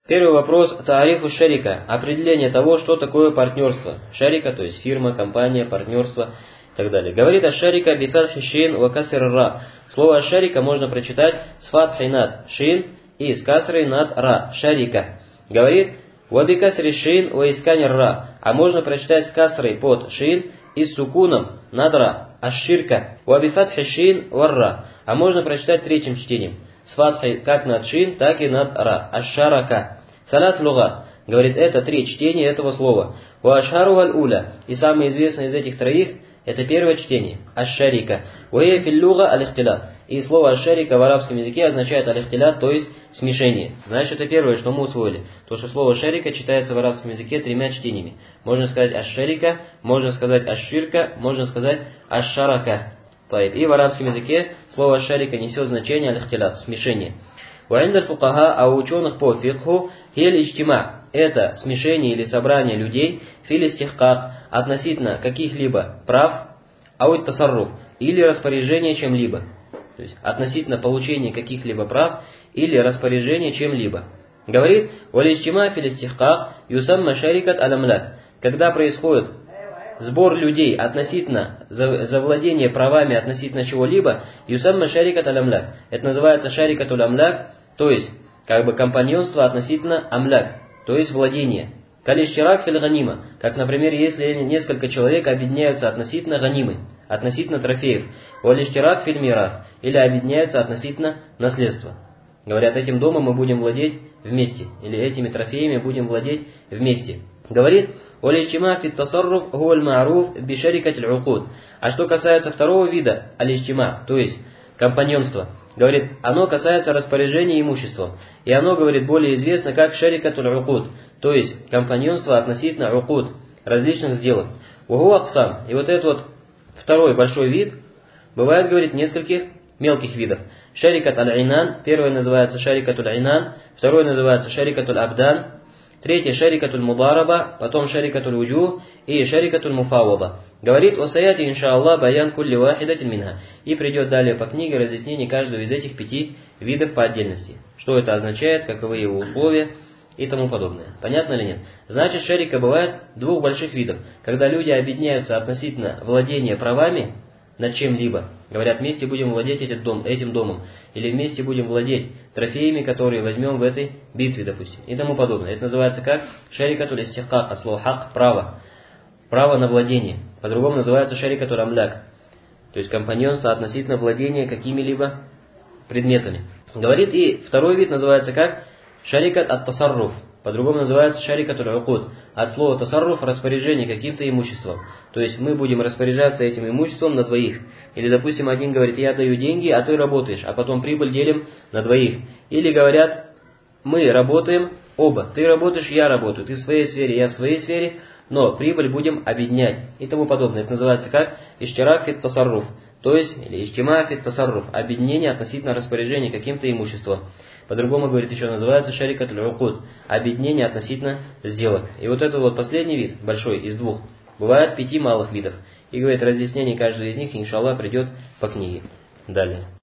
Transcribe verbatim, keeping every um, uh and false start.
Первый вопрос. Таарифу шарика. Определение того, что такое партнерство. Шарика, то есть фирма, компания, партнерство и так далее. Говорит аш-шарика бифатхи шин ва каср ра. Слово аш-шарика можно прочитать с фатхой над шин и с касрой над ра. Шарика. Говорит ва бикасри шин ва искани ра. А можно прочитать с касрой под шин и с сукуном над ра. Аш-ширка. Ва бифатхи шин ва ра. А можно прочитать третьим чтением. С фатхой как над шин, так и над ра. Аш-шарака. Салат лугат. Говорит, это три чтения этого слова. Ва ашхару валь уля. И самое известное из этих троих это первое чтение. Аш-шарика. Ва я фил луга аль-ихтилат. И слово аш-шарика в арабском языке означает аль-ихтилат, то есть смешение. Значит, это первое, что мы усвоили. То, что слово шарика читается в арабском языке тремя чтениями. Можно сказать аш-шарика, можно сказать аш-ширка, можно сказать аш-шарака. И в арабском языке слово аш-шарика несет значение аль-ихтилат, смешение. Уайндаль фукаха, а у ученых по фикху, хель иджтима, это смешение или собрание людей, фил истихкак, относительно каких-либо прав, ауит тасарруф, или распоряжение чем-либо. То есть относительно получения каких-либо прав или распоряжения чем-либо. Говорит, валь иджтима фил истихкак, юсамма шарикат аль-амлак. Когда происходит сбор людей относительно завладения правами относительно чего-либо, юсамма шарикат аль-амлак. Это называется шарикат аль-амлак, то есть как бы компаньонство относительно амляк, то есть владение. Калиштирак фил ганима, как, например, если несколько человек объединяются относительно ганимы, относительно трофеев. Валиштирак фил мирас, или объединяются относительно наследства. Говорят, этим домом мы будем владеть вместе, или этими трофеями будем владеть вместе. Говорит, валиштима фит тасарруф хуаль ма'руф бишарикатиль укуд. А что касается второго вида алиштима, то есть компаньонство, говорит, оно касается распоряжения имуществом. И оно, говорит, более известно как шарикатуль укуд, то есть компаньонство относительно укуд, различных сделок. Угу аксам. И вот этот вот второй большой вид бывает, говорит, нескольких мелких видов. Шарикат аль-инан, первое называется шарикатуль инан, второе называется шарикатуль абдан, третье шарикатуль мудараба, потом шарикатуль уджух и шарикатуль муфавада. Говорит, осаяти иншааллах баян кулли вахидатин минха. И придет далее по книге разъяснение каждого из этих пяти видов по отдельности. Что это означает, каковы его условия и тому подобное. Понятно или нет? Значит, шарика бывает двух больших видов. Когда люди объединяются относительно владения правами над чем-либо. Говорят, вместе будем владеть этим, дом, этим домом. Или вместе будем владеть трофеями, которые возьмем в этой битве, допустим. И тому подобное. Это называется как шарикатуль истихкак, от слова хак, право. Право на владение. По-другому называется шарикатуль амляк. То есть компаньонство относительно владения какими-либо предметами. Говорит, и второй вид называется как шарикат ат-тасарруф. По-другому называется шарикатуль укуд. От слова тасарруф распоряжение каким-то имуществом. То есть мы будем распоряжаться этим имуществом на двоих. Или, допустим, один говорит, я даю деньги, а ты работаешь, а потом прибыль делим на двоих. Или говорят, мы работаем оба. Ты работаешь, я работаю. Ты в своей сфере, я в своей сфере. Но прибыль будем объединять и тому подобное. Это называется как иштирак фит тасарруф. То есть, или иштима фит тасарруф. Объединение относительно распоряжения каким-то имуществом. По-другому, говорит, еще называется шарикатуль укуд. Объединение относительно сделок. И вот этот вот последний вид, большой, из двух, бывает пяти малых видов. И, говорит, разъяснение каждого из них, иншаллах, придет по книге. Далее.